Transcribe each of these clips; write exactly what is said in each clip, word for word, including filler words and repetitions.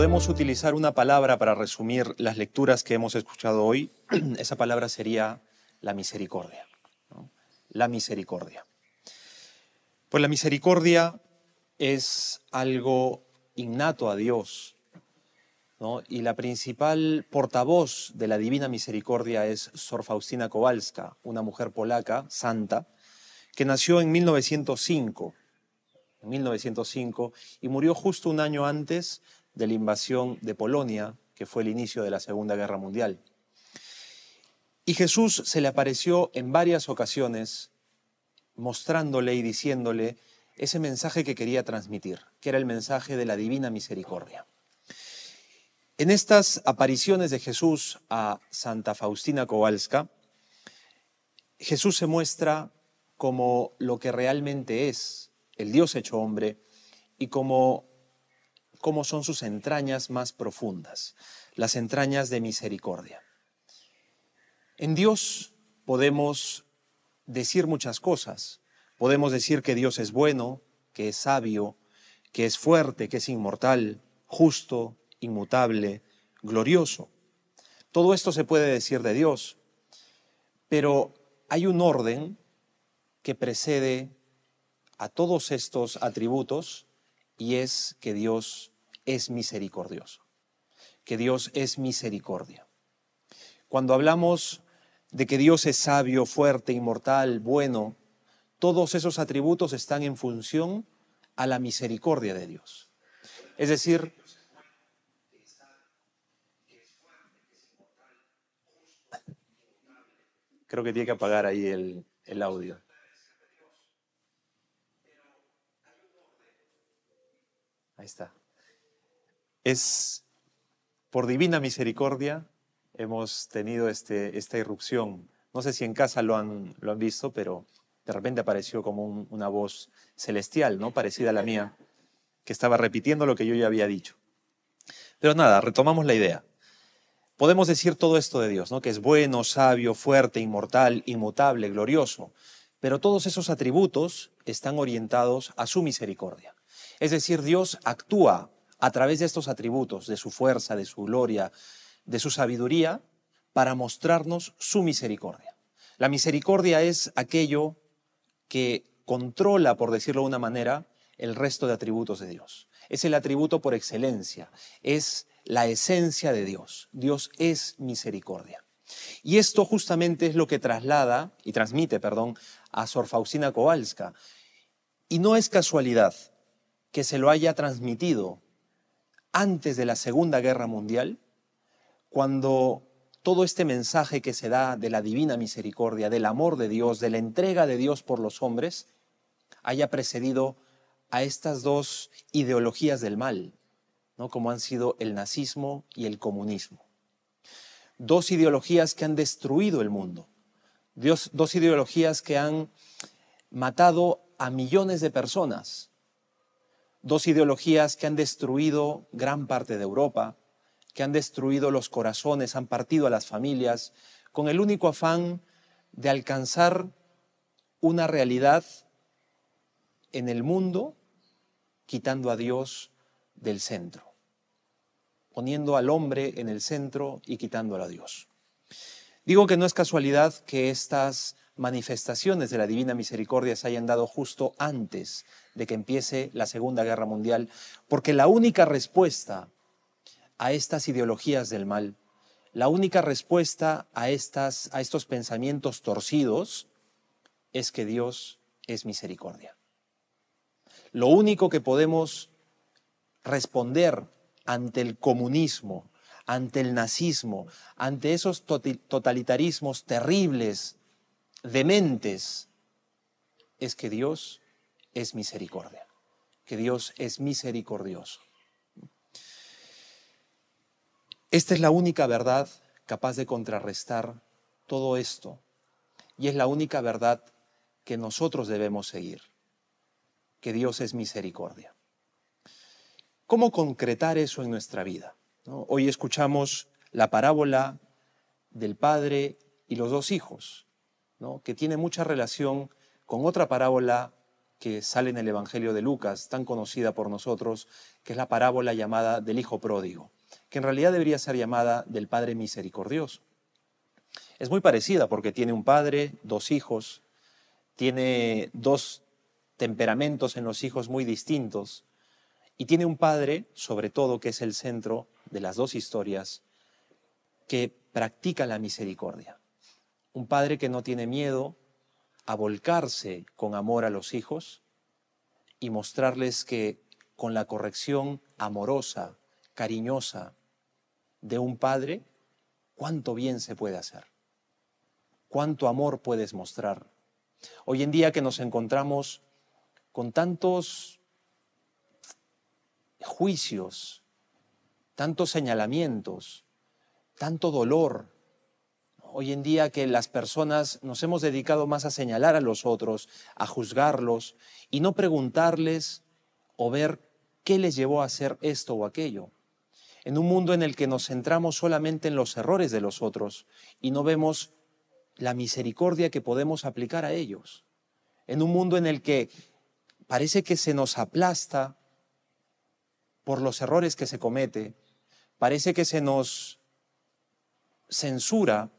podemos utilizar una palabra para resumir las lecturas que hemos escuchado hoy, esa palabra sería la misericordia, ¿no? La misericordia. Pues la misericordia es algo innato a Dios, ¿no? Y la principal portavoz de la divina misericordia es Sor Faustina Kowalska, una mujer polaca, santa, que nació en mil novecientos cinco, en mil novecientos cinco y murió justo un año antes de la invasión de Polonia, que fue el inicio de la Segunda Guerra Mundial. Y Jesús se le apareció en varias ocasiones mostrándole y diciéndole ese mensaje que quería transmitir, que era el mensaje de la divina misericordia. En estas apariciones de Jesús a Santa Faustina Kowalska, Jesús se muestra como lo que realmente es, el Dios hecho hombre, y como, como son sus entrañas más profundas, las entrañas de misericordia. En Dios podemos decir muchas cosas. Podemos decir que Dios es bueno, que es sabio, que es fuerte, que es inmortal, justo, inmutable, glorioso. Todo esto se puede decir de Dios, pero hay un orden que precede a todos estos atributos y es que Dios es misericordioso, que Dios es misericordia. Cuando hablamos de que Dios es sabio, fuerte, inmortal, bueno, todos esos atributos están en función a la misericordia de Dios. Es decir, creo que tiene que apagar ahí el, el audio. Ahí está. Es por divina misericordia hemos tenido este, esta irrupción. No sé si en casa lo han, lo han visto, pero de repente apareció como un, una voz celestial, ¿no? Parecida a la mía, que estaba repitiendo lo que yo ya había dicho. Pero nada, retomamos la idea. Podemos decir todo esto de Dios, ¿no? Que es bueno, sabio, fuerte, inmortal, inmutable, glorioso. Pero todos esos atributos están orientados a su misericordia. Es decir, Dios actúa a través de estos atributos, de su fuerza, de su gloria, de su sabiduría, para mostrarnos su misericordia. La misericordia es aquello que controla, por decirlo de una manera, el resto de atributos de Dios. Es el atributo por excelencia, es la esencia de Dios. Dios es misericordia. Y esto justamente es lo que traslada y transmite, perdón, a Sor Faustina Kowalska. Y no es casualidad que se lo haya transmitido antes de la Segunda Guerra Mundial, cuando todo este mensaje que se da de la divina misericordia, del amor de Dios, de la entrega de Dios por los hombres, haya precedido a estas dos ideologías del mal, ¿no? Como han sido el nazismo y el comunismo. Dos ideologías que han destruido el mundo, Dios, dos ideologías que han matado a millones de personas, dos ideologías que han destruido gran parte de Europa, que han destruido los corazones, han partido a las familias, con el único afán de alcanzar una realidad en el mundo, quitando a Dios del centro, poniendo al hombre en el centro y quitándolo a Dios. Digo que no es casualidad que estas manifestaciones de la divina misericordia se hayan dado justo antes de que empiece la Segunda Guerra Mundial, porque la única respuesta a estas ideologías del mal, la única respuesta a, estas, a estos pensamientos torcidos es que Dios es misericordia. Lo único que podemos responder ante el comunismo, ante el nazismo, ante esos totalitarismos terribles, dementes, es que Dios es misericordia, que Dios es misericordioso. Esta es la única verdad capaz de contrarrestar todo esto y es la única verdad que nosotros debemos seguir, que Dios es misericordia. ¿Cómo concretar eso en nuestra vida? ¿No? Hoy escuchamos la parábola del padre y los dos hijos, ¿no? Que tiene mucha relación con otra parábola que sale en el Evangelio de Lucas, tan conocida por nosotros, que es la parábola llamada del Hijo Pródigo, que en realidad debería ser llamada del Padre Misericordioso. Es muy parecida porque tiene un padre, dos hijos, tiene dos temperamentos en los hijos muy distintos, y tiene un padre, sobre todo, que es el centro de las dos historias, que practica la misericordia. Un padre que no tiene miedo a volcarse con amor a los hijos y mostrarles que con la corrección amorosa, cariñosa de un padre, cuánto bien se puede hacer, cuánto amor puedes mostrar. Hoy en día que nos encontramos con tantos juicios, tantos señalamientos, tanto dolor, hoy en día que las personas nos hemos dedicado más a señalar a los otros, a juzgarlos y no preguntarles o ver qué les llevó a hacer esto o aquello. En un mundo en el que nos centramos solamente en los errores de los otros y no vemos la misericordia que podemos aplicar a ellos. En un mundo en el que parece que se nos aplasta por los errores que se comete, parece que se nos censura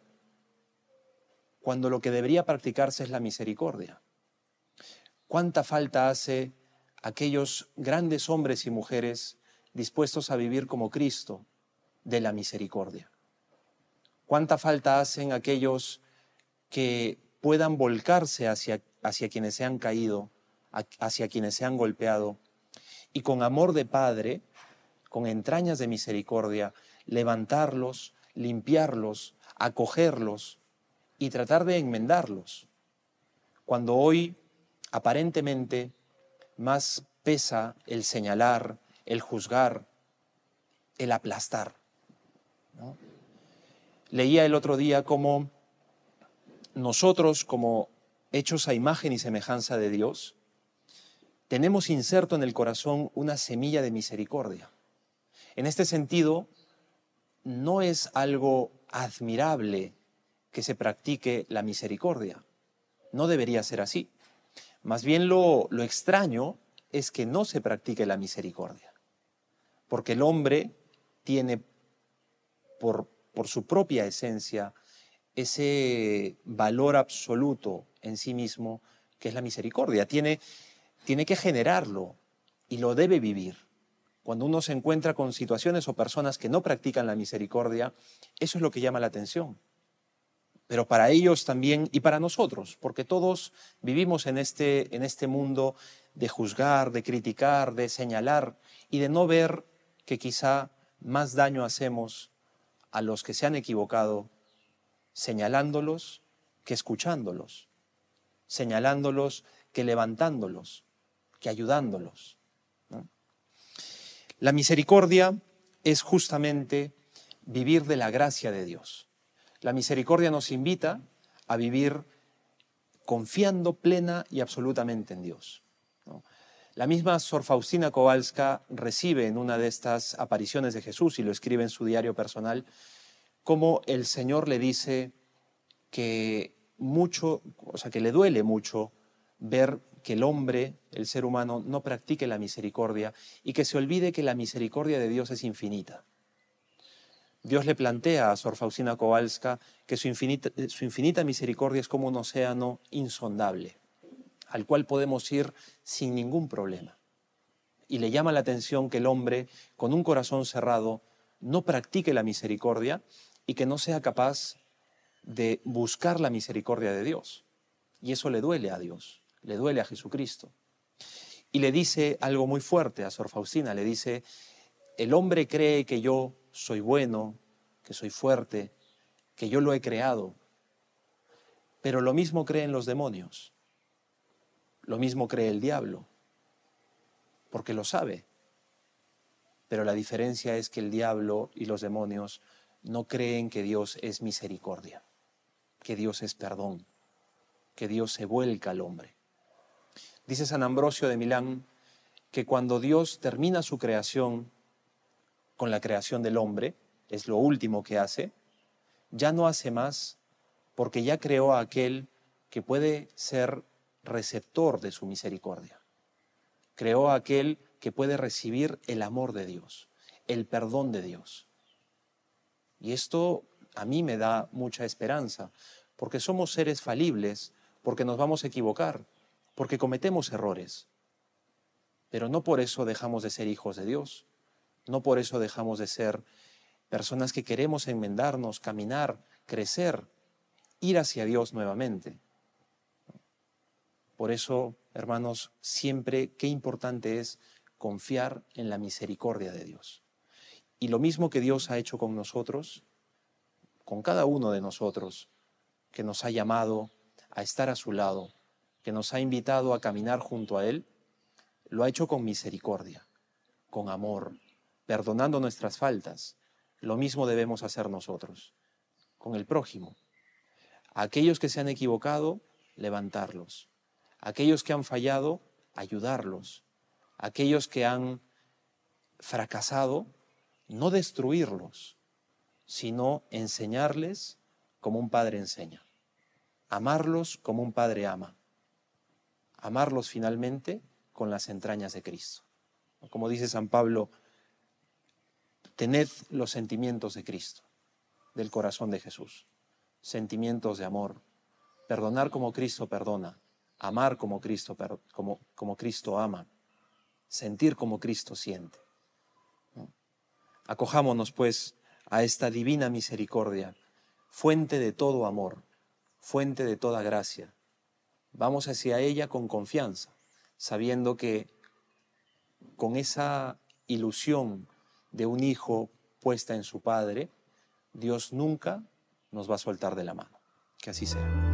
cuando lo que debería practicarse es la misericordia. ¿Cuánta falta hace aquellos grandes hombres y mujeres dispuestos a vivir como Cristo de la misericordia? ¿Cuánta falta hacen aquellos que puedan volcarse hacia, hacia quienes se han caído, hacia quienes se han golpeado, y con amor de Padre, con entrañas de misericordia, levantarlos, limpiarlos, acogerlos y tratar de enmendarlos? Cuando hoy aparentemente más pesa el señalar, el juzgar, el aplastar, ¿no? Leía el otro día cómo nosotros, como hechos a imagen y semejanza de Dios, tenemos inserto en el corazón una semilla de misericordia. En este sentido, no es algo admirable que se practique la misericordia. No debería ser así. Más bien lo, lo extraño es que no se practique la misericordia. Porque el hombre tiene por, por su propia esencia ese valor absoluto en sí mismo que es la misericordia. Tiene, tiene que generarlo y lo debe vivir. Cuando uno se encuentra con situaciones o personas que no practican la misericordia, eso es lo que llama la atención. Pero para ellos también y para nosotros, porque todos vivimos en este, en este mundo de juzgar, de criticar, de señalar y de no ver que quizá más daño hacemos a los que se han equivocado señalándolos que escuchándolos, señalándolos que levantándolos, que ayudándolos, ¿no? La misericordia es justamente vivir de la gracia de Dios. La misericordia nos invita a vivir confiando plena y absolutamente en Dios, ¿no? La misma Sor Faustina Kowalska recibe en una de estas apariciones de Jesús, y lo escribe en su diario personal, cómo el Señor le dice que mucho, o sea, que le duele mucho ver que el hombre, el ser humano, no practique la misericordia y que se olvide que la misericordia de Dios es infinita. Dios le plantea a Sor Faustina Kowalska que su infinita, su infinita misericordia es como un océano insondable, al cual podemos ir sin ningún problema. Y le llama la atención que el hombre, con un corazón cerrado, no practique la misericordia y que no sea capaz de buscar la misericordia de Dios. Y eso le duele a Dios, le duele a Jesucristo. Y le dice algo muy fuerte a Sor Faustina, le dice: el hombre cree que yo soy bueno, que soy fuerte, que yo lo he creado, pero lo mismo creen los demonios, lo mismo cree el diablo, porque lo sabe. Pero la diferencia es que el diablo y los demonios no creen que Dios es misericordia, que Dios es perdón, que Dios se vuelca al hombre. Dice San Ambrosio de Milán que cuando Dios termina su creación con la creación del hombre, es lo último que hace, ya no hace más porque ya creó a aquel que puede ser receptor de su misericordia. Creó a aquel que puede recibir el amor de Dios, el perdón de Dios. Y esto a mí me da mucha esperanza, porque somos seres falibles, porque nos vamos a equivocar, porque cometemos errores. Pero no por eso dejamos de ser hijos de Dios, no por eso dejamos de ser personas que queremos enmendarnos, caminar, crecer, ir hacia Dios nuevamente. Por eso, hermanos, siempre qué importante es confiar en la misericordia de Dios. Y lo mismo que Dios ha hecho con nosotros, con cada uno de nosotros, que nos ha llamado a estar a su lado, que nos ha invitado a caminar junto a Él, lo ha hecho con misericordia, con amor, perdonando nuestras faltas. Lo mismo debemos hacer nosotros, con el prójimo. A aquellos que se han equivocado, levantarlos. A aquellos que han fallado, ayudarlos. A aquellos que han fracasado, no destruirlos, sino enseñarles como un padre enseña. Amarlos como un padre ama. Amarlos finalmente con las entrañas de Cristo. Como dice San Pablo, tened los sentimientos de Cristo, del corazón de Jesús. Sentimientos de amor, perdonar como Cristo perdona, amar como Cristo, como, como Cristo ama, sentir como Cristo siente. Acojámonos, pues, a esta divina misericordia, fuente de todo amor, fuente de toda gracia. Vamos hacia ella con confianza, sabiendo que con esa ilusión de un hijo puesta en su padre, Dios nunca nos va a soltar de la mano. Que así sea.